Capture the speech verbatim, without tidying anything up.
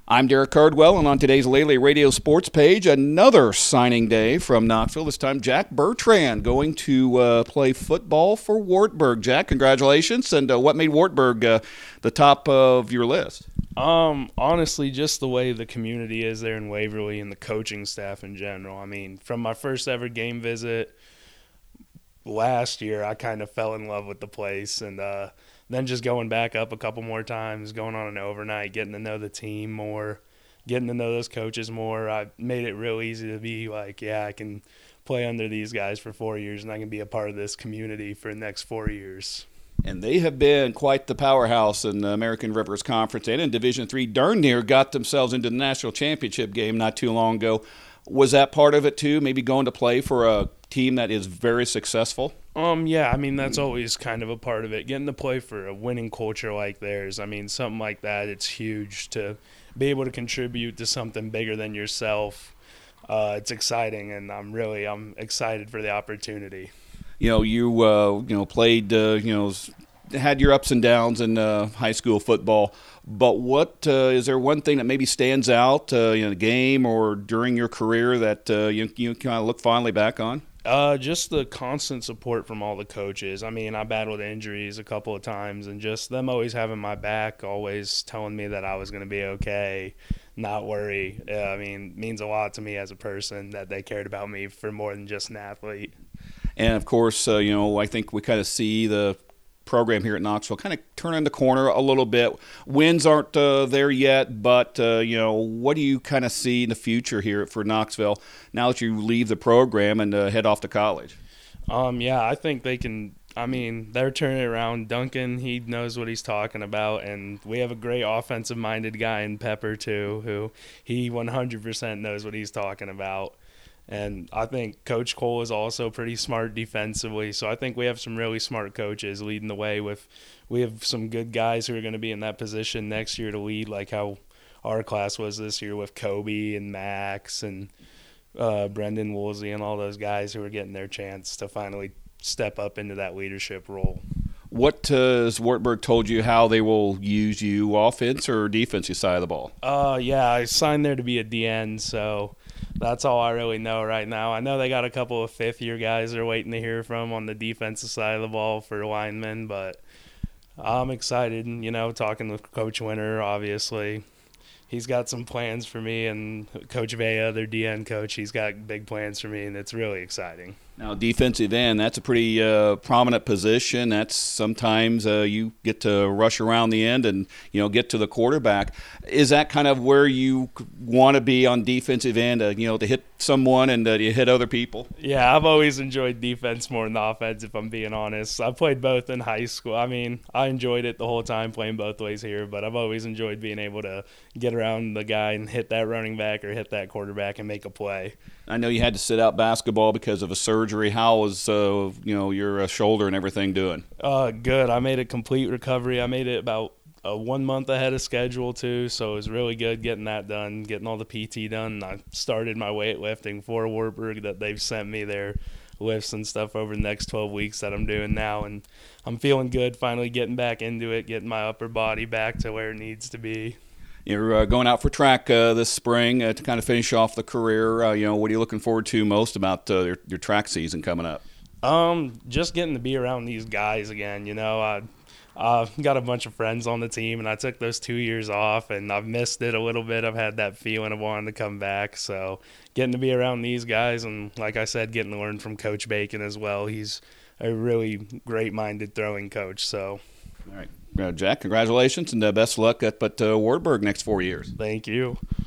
I'm Derek Cardwell, and on today's Lele Radio Sports page, another signing day from Knoxville. This time, Jack Bertrand going to uh, play football for Wartburg. Jack, congratulations. And uh, what made Wartburg uh, the top of your list? Um, honestly, just the way the community is there in Waverly and the coaching staff in general. I mean, from my first ever game visit last year, I kind of fell in love with the place, and uh, then just going back up a couple more times, going on an overnight, getting to know the team more, getting to know those coaches more, I made it real easy to be like, yeah, I can play under these guys for four years, and I can be a part of this community for the next four years. And they have been quite the powerhouse in the American Rivers Conference, and in Division three. Darn near got themselves into the national championship game not too long ago. Was that part of it too, maybe going to play for a team that is very successful? Um, yeah, I mean, that's always kind of a part of it. Getting to play for a winning culture like theirs, I mean, something like that, it's huge to be able to contribute to something bigger than yourself. Uh, it's exciting, and I'm really I'm excited for the opportunity. You know, you uh, you know played uh, you know had your ups and downs in uh, high school football, but what uh, is there one thing that maybe stands out uh, in a game or during your career that uh, you you kind of look fondly back on? Uh, just the constant support from all the coaches. I mean, I battled injuries a couple of times, and just them always having my back, always telling me that I was going to be okay, not worry. Uh, I mean, means a lot to me as a person that they cared about me for more than just an athlete. And, of course, uh, you know, I think we kind of see the program here at Knoxville kind of turning the corner a little bit. Wins aren't uh, there yet, but, uh, you know, what do you kind of see in the future here for Knoxville now that you leave the program and uh, head off to college? Um, yeah, I think they can – I mean, they're turning it around. Duncan, he knows what he's talking about, and we have a great offensive-minded guy in Pepper too, who he one hundred percent knows what he's talking about. And I think Coach Cole is also pretty smart defensively. So I think we have some really smart coaches leading the way with – we have some good guys who are going to be in that position next year to lead, like how our class was this year with Kobe and Max and uh, Brendan Woolsey and all those guys who are getting their chance to finally step up into that leadership role. What uh, has Wartburg told you how they will use you, offense or defensive side of the ball? Uh, yeah, I signed there to be a D N, so – that's all I really know right now. I know they got a couple of fifth-year guys they're waiting to hear from on the defensive side of the ball for linemen, but I'm excited, you know, talking with Coach Winter, obviously. He's got some plans for me, and Coach Vea, their D N coach, he's got big plans for me, and it's really exciting. Now, defensive end, that's a pretty uh, prominent position. That's sometimes uh, you get to rush around the end and, you know, get to the quarterback. Is that kind of where you want to be on defensive end, uh, you know, to hit someone and uh, to hit other people? Yeah, I've always enjoyed defense more than offense, if I'm being honest. I played both in high school. I mean, I enjoyed it the whole time playing both ways here, but I've always enjoyed being able to get around the guy and hit that running back or hit that quarterback and make a play. I know you had to sit out basketball because of a surgery. How was uh, you know your uh, shoulder and everything doing? Uh, good. I made a complete recovery. I made it about uh, one month ahead of schedule too, so it was really good getting that done, getting all the P T done. I started my weightlifting for Wartburg that they've sent me their lifts and stuff over the next twelve weeks that I'm doing now, and I'm feeling good. Finally getting back into it, getting my upper body back to where it needs to be. You're uh, going out for track uh, this spring uh, to kind of finish off the career. Uh, you know, what are you looking forward to most about uh, your, your track season coming up? Um, just getting to be around these guys again. You know, I uh, got a bunch of friends on the team, and I took those two years off, and I've missed it a little bit. I've had that feeling of wanting to come back. So getting to be around these guys, and like I said, getting to learn from Coach Bacon as well. He's a really great-minded throwing coach. So, all right. Uh, Jack, congratulations and uh, best of luck at but, uh, Wartburg next four years. Thank you.